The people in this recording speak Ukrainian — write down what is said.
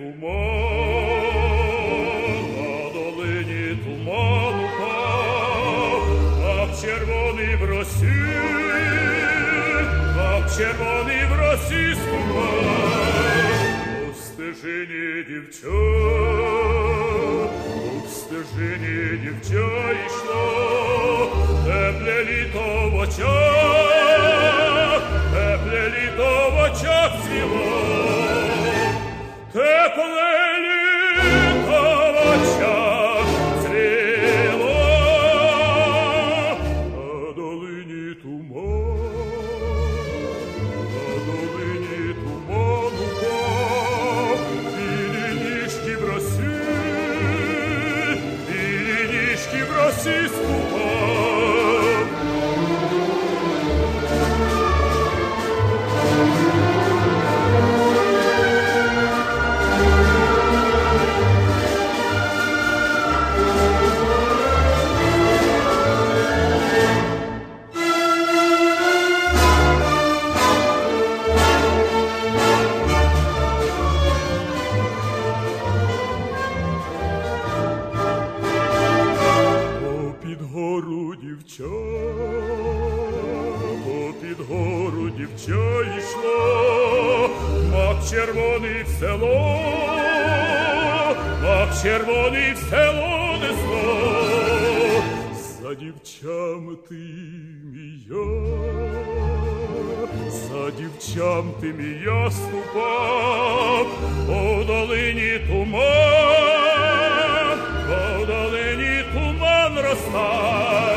туман, на долині туман упав, як червоний в росі, як червоний в росі скупав. У стежині дівча, у стежині дівча йшло, тепле літо в очах, тепле літо в очах цвіло. Тепле літо в очах зріло, на долині туман упав, білі ніжки в росі, білі ніжки в росі скупав. Попід гору дівча йшло, мак червоний в село, мак червоний в село несло. За дівчам ти мія, за дівчам ти мія ступав, по долині туман, по долині туман ростав.